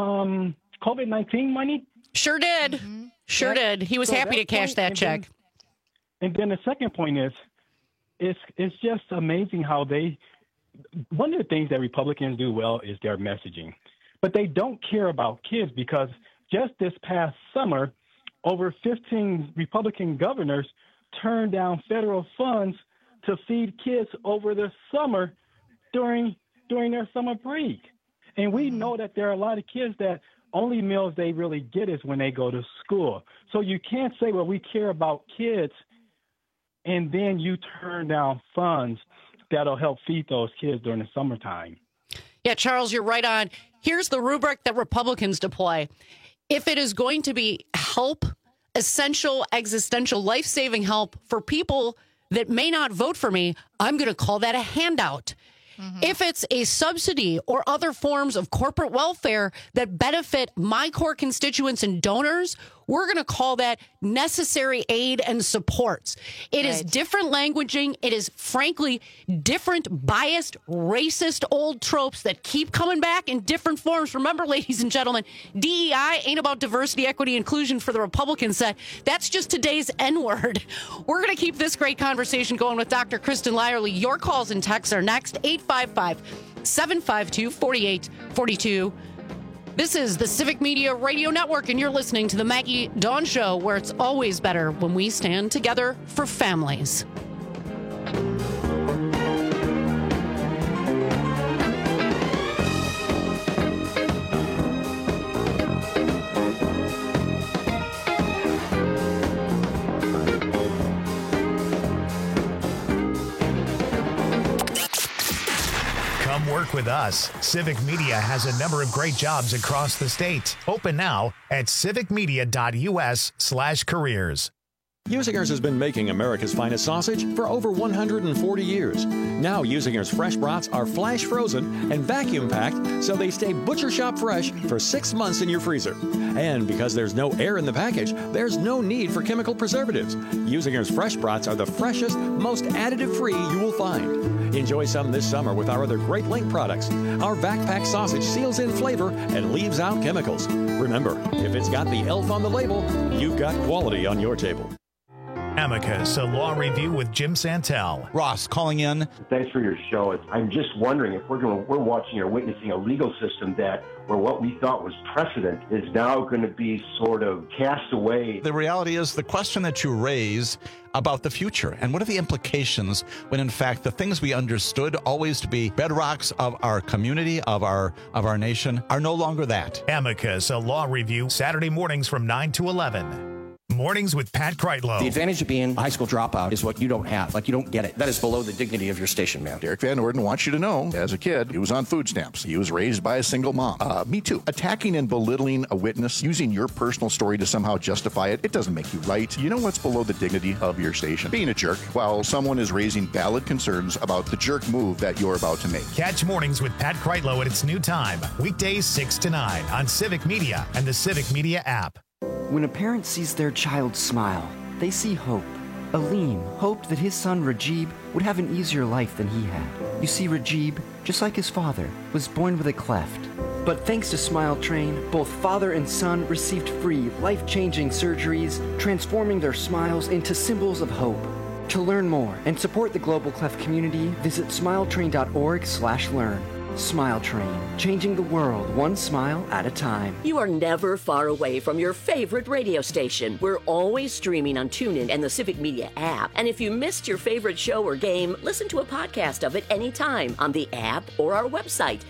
COVID-19 money? Sure did. Mm-hmm. Sure did. He was happy to cash that check. And then the second point is, it's just amazing how one of the things that Republicans do well is their messaging. But they don't care about kids, because just this past summer, over 15 Republican governors turned down federal funds to feed kids over the summer during their summer break. And we know that there are a lot of kids that only meals they really get is when they go to school. So you can't say, well, we care about kids, and then you turn down funds that'll help feed those kids during the summertime. Yeah, Charles, you're right on. Here's the rubric that Republicans deploy. If it is going to be help, essential, existential, life-saving help for people that may not vote for me, I'm going to call that a handout. Mm-hmm. If it's a subsidy or other forms of corporate welfare that benefit my core constituents and donors, we're going to call that necessary aid and supports. It is different languaging. It is, frankly, different, biased, racist old tropes that keep coming back in different forms. Remember, ladies and gentlemen, DEI ain't about diversity, equity, inclusion for the Republican set. That's just today's N-word. We're going to keep this great conversation going with Dr. Kristen Lyerly. Your calls and texts are next, 855-752-4842. This is the Civic Media Radio Network, and you're listening to the Maggie Dawn Show, where it's always better when we stand together for families. Work with us. Civic Media has a number of great jobs across the state. Open now at civicmedia.us/careers. Usinger's has been making America's finest sausage for over 140 years. Now Usinger's fresh brats are flash frozen and vacuum packed so they stay butcher shop fresh for 6 months in your freezer. And because there's no air in the package, there's no need for chemical preservatives. Usinger's fresh brats are the freshest, most additive-free you will find. Enjoy some this summer with our other Great Link products. Our vac pack sausage seals in flavor and leaves out chemicals. Remember, if it's got the elf on the label, you've got quality on your table. Amicus, a law review with Jim Santel. Ross calling in. Thanks for your show. I'm just wondering if we're watching or witnessing a legal system where what we thought was precedent is now going to be sort of cast away. The reality is the question that you raise about the future and what are the implications when in fact the things we understood always to be bedrocks of our community, of our nation, are no longer that. Amicus, a law review, Saturday mornings from 9 to 11. Mornings with Pat Kreitlow. The advantage of being a high school dropout is what you don't have. Like, you don't get it. That is below the dignity of your station, man. Derek Van Orden wants you to know, as a kid, he was on food stamps. He was raised by a single mom. Me too. Attacking and belittling a witness, using your personal story to somehow justify it, it doesn't make you right. You know what's below the dignity of your station? Being a jerk while someone is raising valid concerns about the jerk move that you're about to make. Catch Mornings with Pat Kreitlow at its new time, weekdays 6 to 9 on Civic Media and the Civic Media app. When a parent sees their child smile, they see hope. Aleem hoped that his son Rajib would have an easier life than he had. You see, Rajib, just like his father, was born with a cleft. But thanks to Smile Train, both father and son received free, life-changing surgeries, transforming their smiles into symbols of hope. To learn more and support the Global Cleft community, visit smiletrain.org/learn. Smile Train, changing the world one smile at a time. You are never far away from your favorite radio station. We're always streaming on TuneIn and the Civic Media app. And if you missed your favorite show or game, listen to a podcast of it anytime on the app or our website,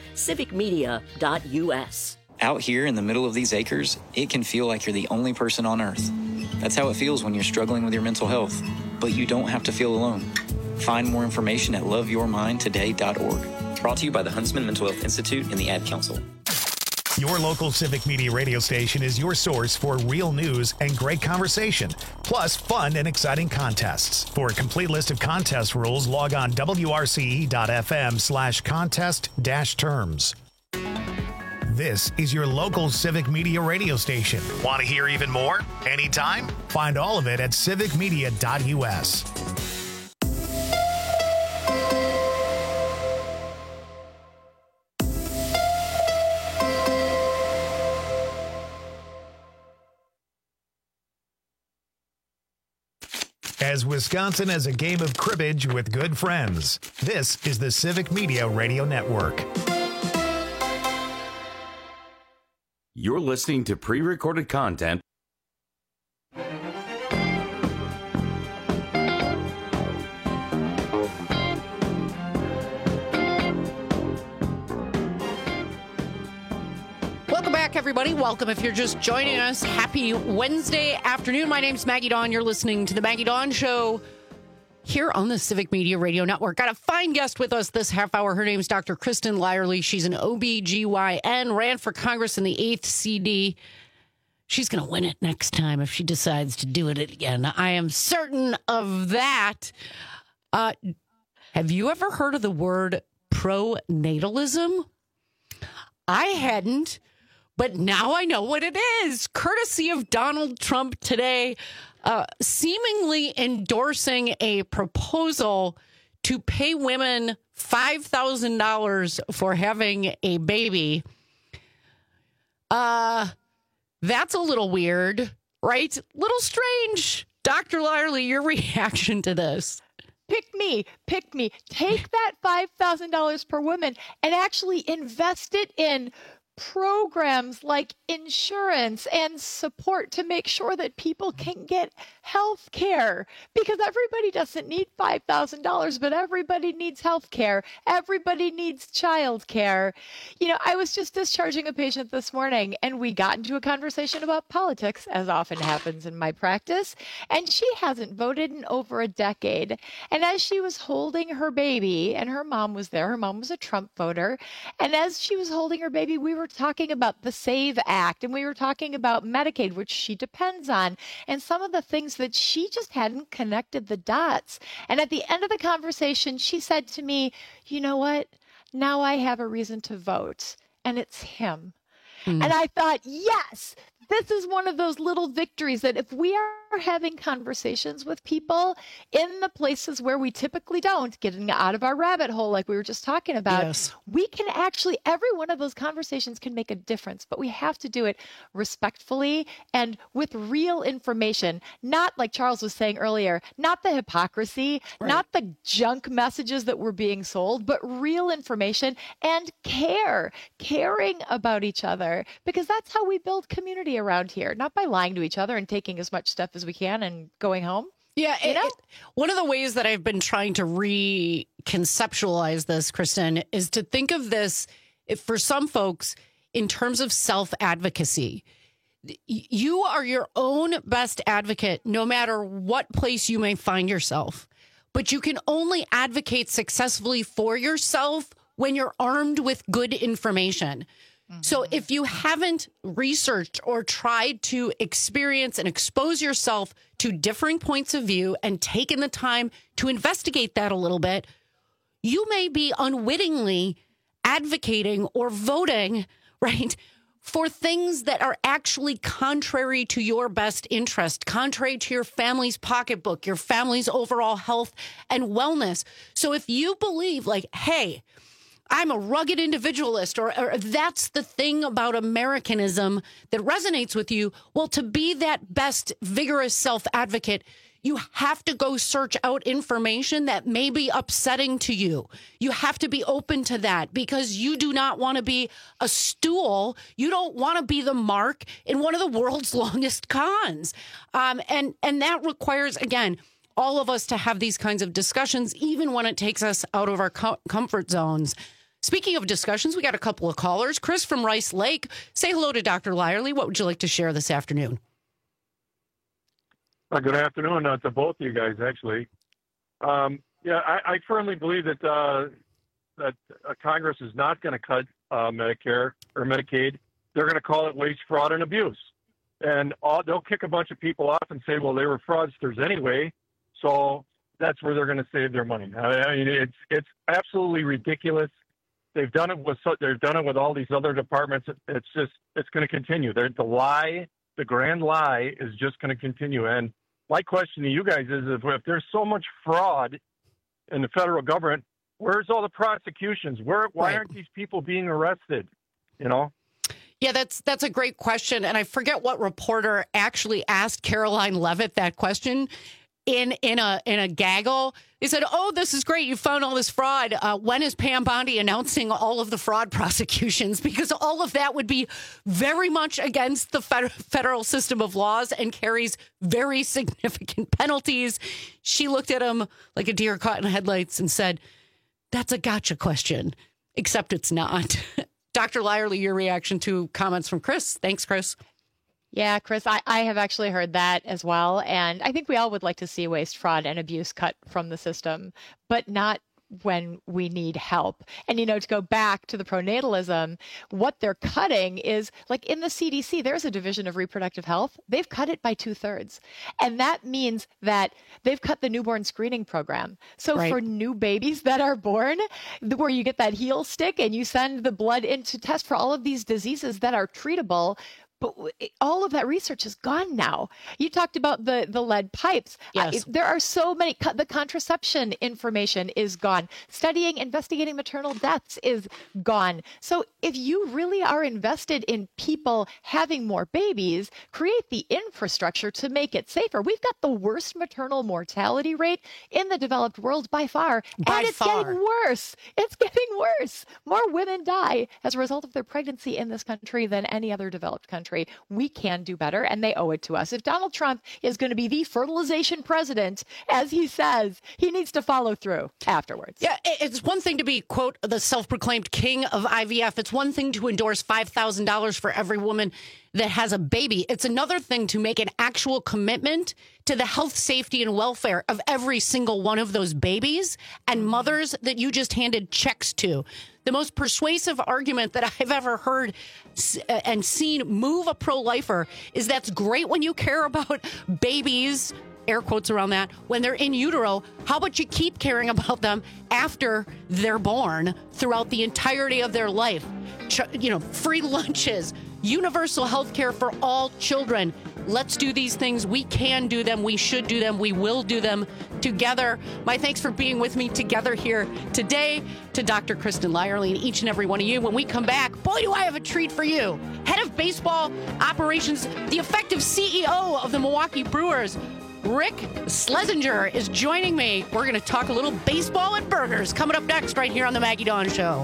civicmedia.us. Out here in the middle of these acres, it can feel like you're the only person on Earth. That's how it feels when you're struggling with your mental health. But you don't have to feel alone. Find more information at loveyourmindtoday.org. Brought to you by the Huntsman Mental Health Institute and the Ad Council. Your local Civic Media radio station is your source for real news and great conversation, plus fun and exciting contests. For a complete list of contest rules, log on wrce.fm/contest-terms. This is your local Civic Media radio station. Want to hear even more? Anytime? Find all of it at civicmedia.us. As Wisconsin has a game of cribbage with good friends, this is the Civic Media Radio Network. You're listening to pre-recorded content. Welcome back, everybody. Welcome if you're just joining us. Happy Wednesday afternoon. My name's Maggie Dawn. You're listening to The Maggie Dawn Show here on the Civic Media Radio Network. Got a fine guest with us this half hour. Her name's Dr. Kristen Lyerly. She's an OBGYN, ran for Congress in the 8th CD. She's going to win it next time if she decides to do it again. I am certain of that. Have you ever heard of the word pronatalism? I hadn't. But now I know what it is, courtesy of Donald Trump today, seemingly endorsing a proposal to pay women $5,000 for having a baby. That's a little weird, right? Little strange. Dr. Lyerly, your reaction to this? Pick me. Take that $5,000 per woman and actually invest it in programs like insurance and support to make sure that people can get health care, because everybody doesn't need $5,000, but everybody needs health care. Everybody needs child care. You know, I was just discharging a patient this morning and we got into a conversation about politics, as often happens in my practice, and she hasn't voted in over a decade. And as she was holding her baby, and her mom was there, her mom was a Trump voter, and as she was holding her baby, we were talking about the SAVE Act, and we were talking about Medicaid, which she depends on, and some of the things that she just hadn't connected the dots. And at the end of the conversation, she said to me, you know what? Now I have a reason to vote, and it's him. And I thought, yes, this is one of those little victories that if we are having conversations with people in the places where we typically don't, getting out of our rabbit hole like we were just talking about, we can actually, every one of those conversations can make a difference, but we have to do it respectfully and with real information, not like Charles was saying earlier, not the hypocrisy, not the junk messages that were being sold, but real information and caring about each other, because that's how we build community around here, not by lying to each other and taking as much stuff as we can and going home. Yeah. One of the ways that I've been trying to reconceptualize this, Kristen, is to think of this, for some folks, in terms of self-advocacy. You are your own best advocate, no matter what place you may find yourself. But you can only advocate successfully for yourself when you're armed with good information. So if you haven't researched or tried to experience and expose yourself to differing points of view and taken the time to investigate that a little bit, you may be unwittingly advocating or voting, right, for things that are actually contrary to your best interest, contrary to your family's pocketbook, your family's overall health and wellness. So if you believe like, hey, I'm a rugged individualist, or that's the thing about Americanism that resonates with you. Well, to be that best, vigorous self-advocate, you have to go search out information that may be upsetting to you. You have to be open to that because you do not want to be a stool. You don't want to be the mark in one of the world's longest cons. And that requires, again, all of us to have these kinds of discussions, even when it takes us out of our comfort zones. Speaking of discussions, we got a couple of callers. Chris from Rice Lake. Say hello to Dr. Lyerly. What would you like to share this afternoon? Good afternoon to both of you guys, actually. I firmly believe that Congress is not going to cut Medicare or Medicaid. They're going to call it waste, fraud, and abuse. And they'll kick a bunch of people off and say, well, they were fraudsters anyway, so that's where they're going to save their money. I mean, it's absolutely ridiculous. They've done it with all these other departments. It's going to continue. The grand lie is just going to continue. And my question to you guys is, if there's so much fraud in the federal government, where's all the prosecutions? Why aren't these people being arrested? You know? Yeah, that's a great question. And I forget what reporter actually asked Caroline Leavitt that question in a gaggle. They said, oh, this is great. You found all this fraud. When is Pam Bondi announcing all of the fraud prosecutions? Because all of that would be very much against the federal system of laws and carries very significant penalties. She looked at him like a deer caught in headlights and said, that's a gotcha question, except it's not. Dr. Lyerly, your reaction to comments from Chris. Thanks, Chris. Yeah, Chris, I have actually heard that as well. And I think we all would like to see waste, fraud, and abuse cut from the system, but not when we need help. And, to go back to the pronatalism, what they're cutting is, like in the CDC, there's a division of reproductive health. They've cut it by 2/3. And that means that they've cut the newborn screening program. So for new babies that are born, where you get that heel stick and you send the blood in to test for all of these diseases that are treatable, but all of that research is gone now. You talked about the lead pipes. Yes. There are so many. The contraception information is gone. Investigating maternal deaths is gone. So if you really are invested in people having more babies, create the infrastructure to make it safer. We've got the worst maternal mortality rate in the developed world by far. And it's getting worse. It's getting worse. More women die as a result of their pregnancy in this country than any other developed country. We can do better, and they owe it to us. If Donald Trump is going to be the fertilization president, as he says, he needs to follow through afterwards. Yeah, it's one thing to be, quote, the self-proclaimed king of IVF. It's one thing to endorse $5,000 for every woman that has a baby. It's another thing to make an actual commitment to the health, safety, and welfare of every single one of those babies and mothers that you just handed checks to. The most persuasive argument that I've ever heard and seen move a pro-lifer is that's great when you care about babies, air quotes around that, when they're in utero. How about you keep caring about them after they're born throughout the entirety of their life? Free lunches, universal health care for all children. Let's do these things. We can do them. We should do them. We will do them together. My thanks for being with me together here today to Dr. Kristen Lyerly and each and every one of you. When we come back, boy, do I have a treat for you. Head of baseball operations, the effective CEO of the Milwaukee Brewers, Rick Schlesinger, is joining me. We're going to talk a little baseball and burgers coming up next right here on the Maggie Dawn Show.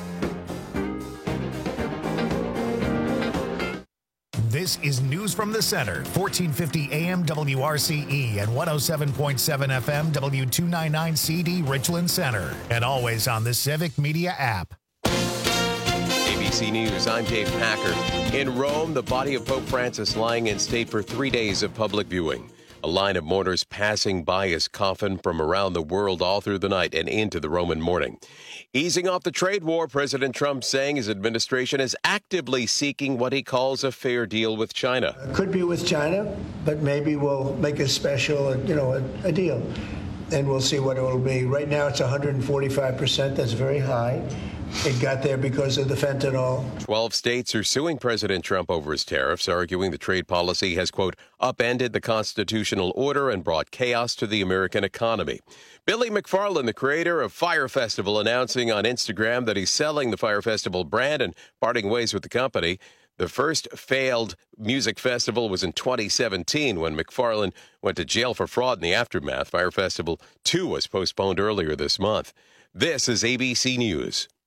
This is News from the Center, 1450 AM WRCE and 107.7 FM W299CD Richland Center, and always on the Civic Media app. ABC News, I'm Dave Packer. In Rome, the body of Pope Francis lying in state for 3 days of public viewing. A line of mourners passing by his coffin from around the world all through the night and into the Roman morning. Easing off the trade war, President Trump saying his administration is actively seeking what he calls a fair deal with China. Could be with China, but maybe we'll make a special, a deal. And we'll see what it will be. Right now it's 145%. That's very high. It got there because of the fentanyl. 12 states are suing President Trump over his tariffs, arguing the trade policy has, quote, upended the constitutional order and brought chaos to the American economy. Billy McFarland, the creator of Fyre Festival, announcing on Instagram that he's selling the Fyre Festival brand and parting ways with the company. The first failed music festival was in 2017 when McFarland went to jail for fraud in the aftermath. Fyre Festival 2 was postponed earlier this month. This is ABC News.